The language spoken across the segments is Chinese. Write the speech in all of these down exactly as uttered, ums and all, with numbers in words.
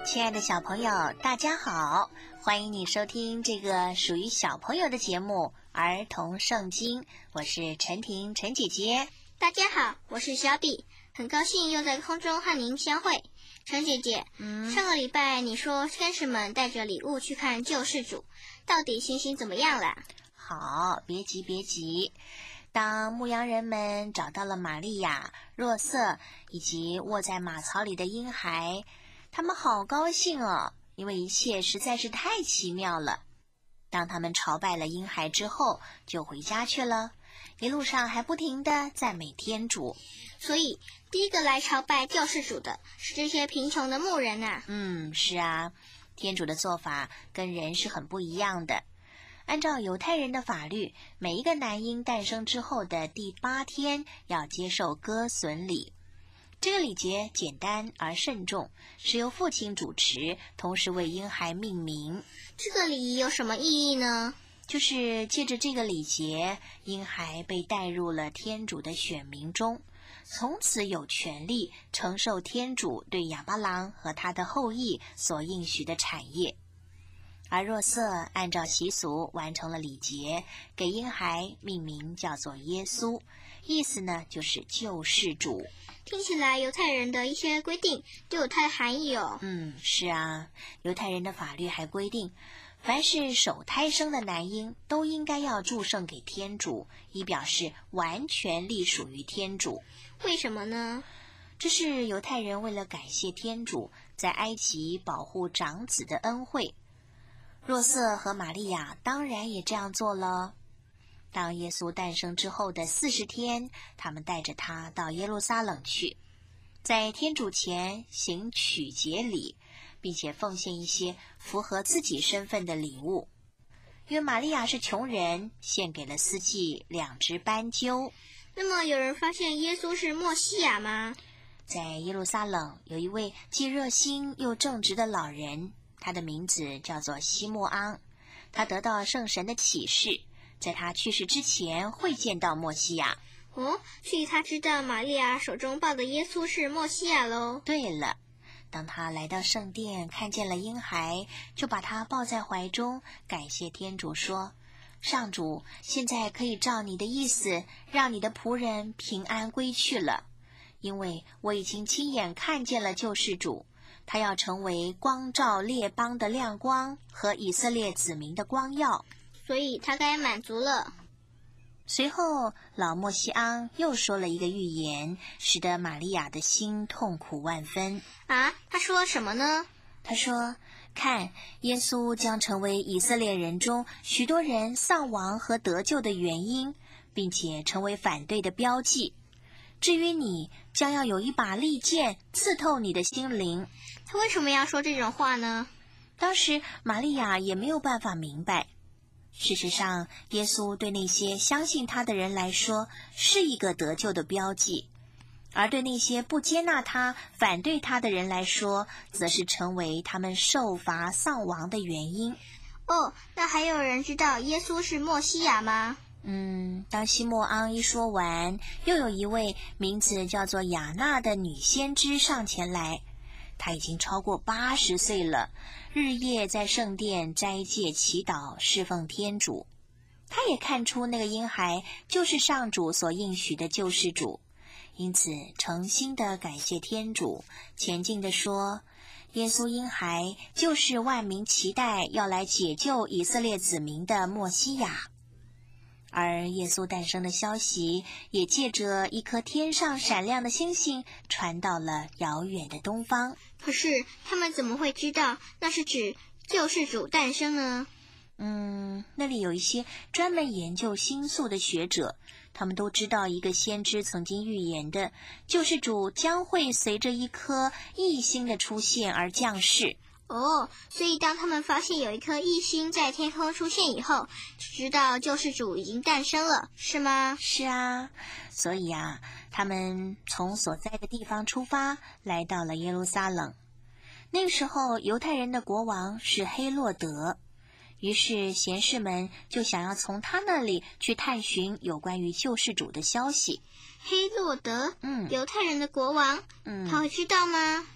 亲爱的小朋友，大家好，欢迎你收听这个属于小朋友的节目《儿童圣经》，我是陈婷陈姐姐。 大家好，我是小比，很高兴又在空中和您相会。陈姐姐，嗯，上个礼拜你说天使们带着礼物去看救世主，到底情形怎么样啦？ 好，别急别急。当牧羊人们找到了玛利亚、若瑟以及卧在马槽里的婴孩，他们好高兴哦，因为一切实在是太奇妙了。当他们朝拜了婴孩之后，就回家去了，一路上还不停地赞美天主。 所以第一个来朝拜救世主的是这些贫穷的牧人啊。 嗯，是啊，天主的做法跟人是很不一样的。按照犹太人的法律，每一个男婴诞生之后的第八天要接受割损礼。这个礼节简单而慎重，是由父亲主持，同时为婴孩命名。 这个礼仪有什么意义呢？ 就是借着这个礼节，婴孩被带入了天主的选民中，从此有权利承受天主对亚巴郎和他的后裔所应许的产业。而若瑟按照习俗完成了礼节，给婴孩命名叫做耶稣，意思呢就是救世主。 听起来犹太人的一些规定都有它的含义哦。 嗯，是啊，犹太人的法律还规定，凡是首胎生的男婴都应该要祝圣给天主，以表示完全隶属于天主。 为什么呢？ 这是犹太人为了感谢天主在埃及保护长子的恩惠。若瑟和玛利亚当然也这样做了。当耶稣诞生之后的四十天，他们带着他到耶路撒冷去，在天主前行取节礼，并且奉献一些符合自己身份的礼物。因为玛利亚是穷人，献给了司祭两只斑鸠。 那么有人发现耶稣是默西亚吗？ 在耶路撒冷有一位既热心又正直的老人，他的名字叫做西莫昂。他得到圣神的启示，在他去世之前会见到默西亚。 哦，所以他知道玛利亚手中抱的耶稣是默西亚咯。 对了，当他来到圣殿看见了婴孩，就把他抱在怀中，感谢天主说，上主，现在可以照你的意思，让你的仆人平安归去了，因为我已经亲眼看见了救世主，他要成为光照列邦的亮光和以色列子民的光耀， 所以他该满足了。 随后老默西昂又说了一个预言，使得玛利亚的心痛苦万分。 啊，他说什么呢？ 他说，看，耶稣将成为以色列人中许多人丧亡和得救的原因，并且成为反对的标记。至于你，将要有一把利剑刺透你的心灵。 他为什么要说这种话呢？ 当时玛利亚也没有办法明白。事实上，耶稣对那些相信他的人来说是一个得救的标记，而对那些不接纳他、反对他的人来说，则是成为他们受罚丧亡的原因。 哦，那还有人知道耶稣是默西亚吗？ 嗯，当西莫昂一说完，又有一位名字叫做雅纳的女先知上前来。她已经超过八十岁了，日夜在圣殿斋戒祈祷，侍奉天主。她也看出那个婴孩就是上主所应许的救世主，因此诚心地感谢天主，虔敬地说，耶稣婴孩就是万民期待要来解救以色列子民的默西亚。而耶稣诞生的消息也借着一颗天上闪亮的星星传到了遥远的东方。 可是他们怎么会知道那是指救世主诞生呢？ 嗯，那里有一些专门研究星宿的学者，他们都知道一个先知曾经预言的救世主将会随着一颗异星的出现而降世。 哦，所以当他们发现有一颗异星在天空出现以后，就知道救世主已经诞生了，是吗？ 是啊，所以啊，他们从所在的地方出发，来到了耶路撒冷。那个时候，犹太人的国王是黑落德，于是贤士们就想要从他那里去探寻有关于救世主的消息。 黑落德， 嗯， 犹太人的国王， 嗯， 他会知道吗？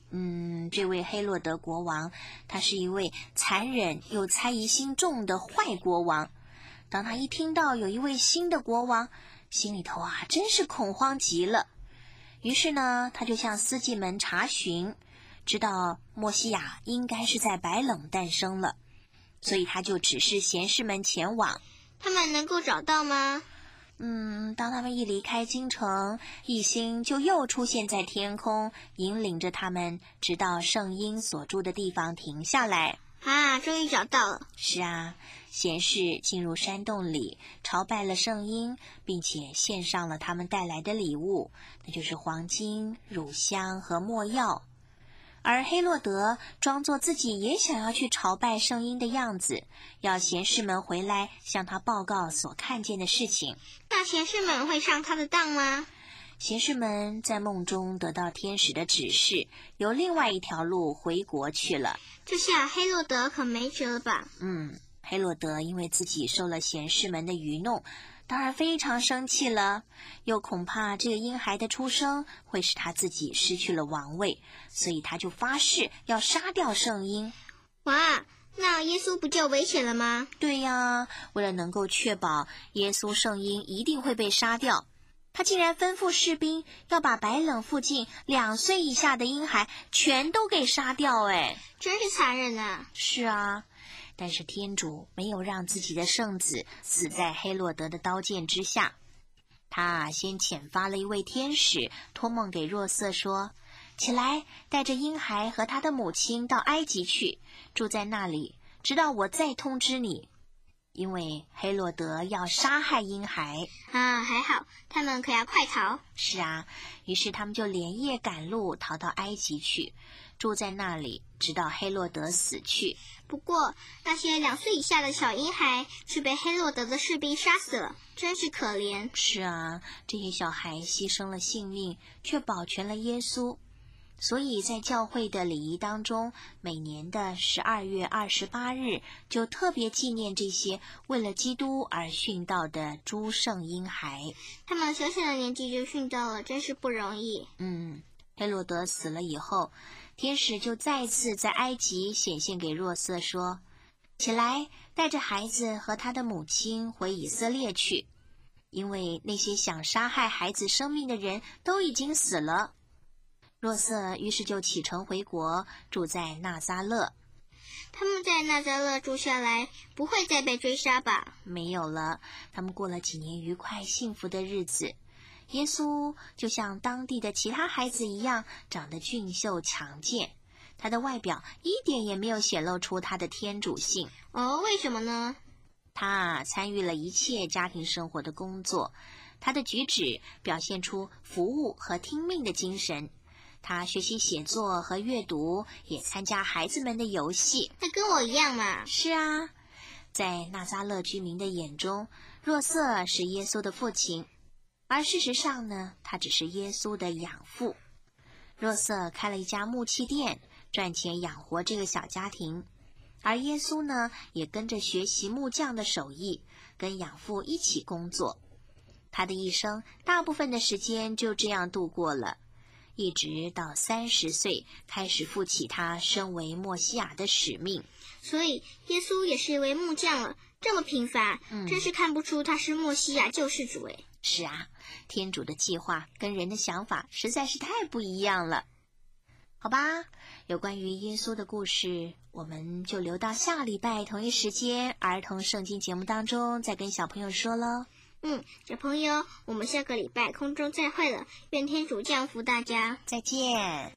嗯，这位黑洛德国王，他是一位残忍又猜疑心重的坏国王。当他一听到有一位新的国王，心里头啊，真是恐慌极了。于是呢，他就向司祭们查询，知道默西亚应该是在白冷诞生了，所以他就指示贤士们前往。 他们能够找到吗？ 嗯，当他们一离开京城，一星就又出现在天空，引领着他们直到圣婴所住的地方停下来。 啊，终于找到了。 是啊，贤士进入山洞里，朝拜了圣婴，并且献上了他们带来的礼物，那就是黄金、乳香和没药。而黑洛德装作自己也想要去朝拜圣婴的样子，要贤士们回来向他报告所看见的事情。 那贤士们会上他的当吗？ 贤士们在梦中得到天使的指示，由另外一条路回国去了。 这下黑洛德可没辙了吧？ 嗯，黑洛德因为自己受了贤士们的愚弄，当然非常生气了，又恐怕这个婴孩的出生会使他自己失去了王位，所以他就发誓要杀掉圣婴。 哇，那耶稣不就危险了吗？ 对呀，为了能够确保耶稣圣婴一定会被杀掉，他竟然吩咐士兵要把白冷附近两岁以下的婴孩全都给杀掉。哎， 真是残忍啊！ 是啊，但是天主没有让自己的圣子死在黑洛德的刀剑之下。他先遣发了一位天使，托梦给若瑟说，起来，带着婴孩和他的母亲到埃及去，住在那里，直到我再通知你。因为黑洛德要杀害婴孩啊，还好，他们可要快逃。 是啊，于是他们就连夜赶路，逃到埃及去，住在那里，直到黑洛德死去。 不过，那些两岁以下的小婴孩是被黑洛德的士兵杀死了，真是可怜。 是啊，这些小孩牺牲了性命，却保全了耶稣。所以在教会的礼仪当中，每年的十二月二十八日就特别纪念这些为了基督而殉道的诸圣婴孩。 他们小小的年纪就殉道了，真是不容易。 嗯，黑洛德死了以后，天使就再次在埃及显现给若瑟说，起来，带着孩子和他的母亲回以色列去，因为那些想杀害孩子生命的人都已经死了。若瑟于是就启程回国，住在纳匝勒。 他们在纳匝勒住下来，不会再被追杀吧？ 没有了，他们过了几年愉快幸福的日子。耶稣就像当地的其他孩子一样，长得俊秀强健，他的外表一点也没有显露出他的天主性。 哦，为什么呢？ 他啊参与了一切家庭生活的工作，他的举止表现出服务和听命的精神。他学习写作和阅读，也参加孩子们的游戏。 那跟我一样嘛。 是啊，在纳匝勒居民的眼中，若瑟是耶稣的父亲，而事实上呢，他只是耶稣的养父。若瑟开了一家木器店，赚钱养活这个小家庭，而耶稣呢，也跟着学习木匠的手艺，跟养父一起工作。他的一生大部分的时间就这样度过了，一直到三十岁开始负起他身为默西亚的使命。 所以耶稣也是一位木匠了，这么平凡，嗯、真是看不出他是默西亚救世主诶。 是啊，天主的计划跟人的想法实在是太不一样了。好吧，有关于耶稣的故事，我们就留到下礼拜同一时间儿童圣经节目当中再跟小朋友说咯。 嗯，小朋友，我们下个礼拜空中再会了，愿天主降福大家， 再见。